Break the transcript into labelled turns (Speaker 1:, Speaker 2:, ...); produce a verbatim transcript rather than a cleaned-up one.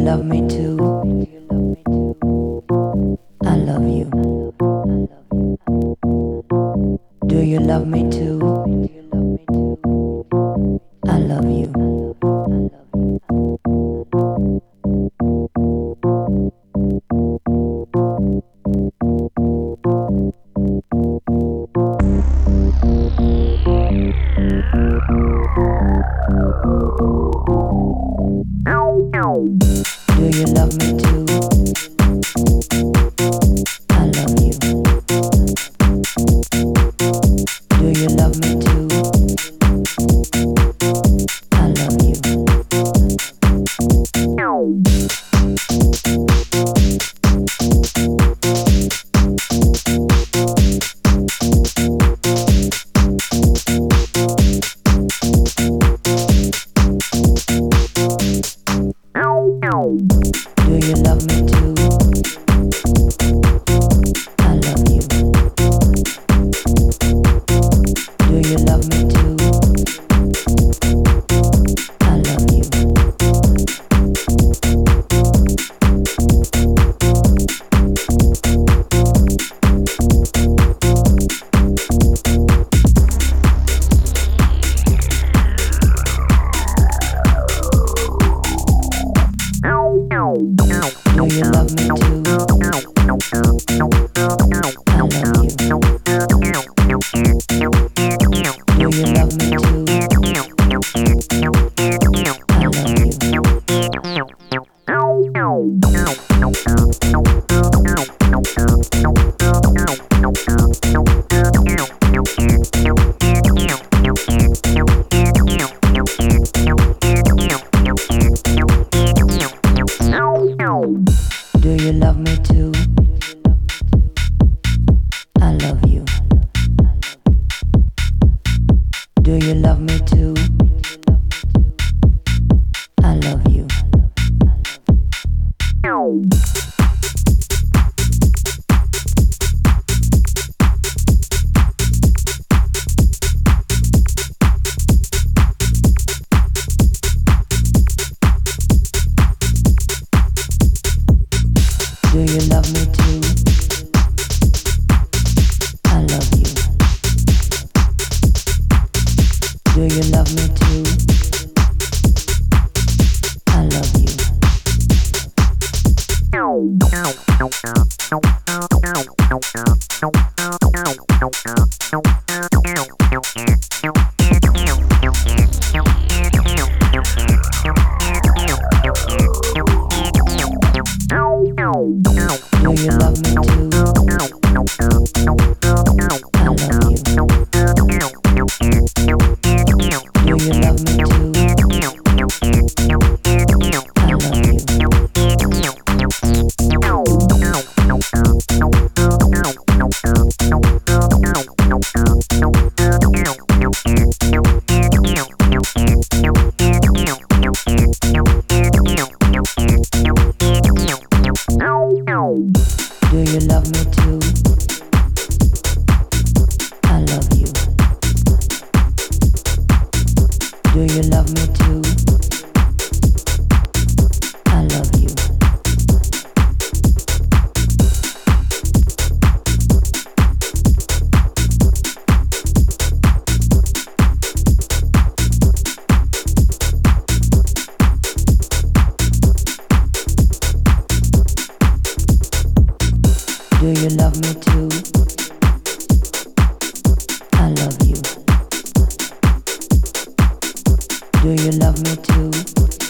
Speaker 1: love me too? I love you. Do you love me too? I love you. Do you love me too? I love you. Do you love me too? I love you. Do you love me too? I love you. Do you love me too? I love you. Do you love me too? I love you. Do you love me too? I Do you love me too? I love you. Do you love me too? I love you. Do you love me too? I love you. Do you love me too? I love you. Do you love me too? I love you. Do you love me too? I love you. Do you love me too? I love you. Do you love me too? I love you. Do you love me too? I love you. Do you love me too?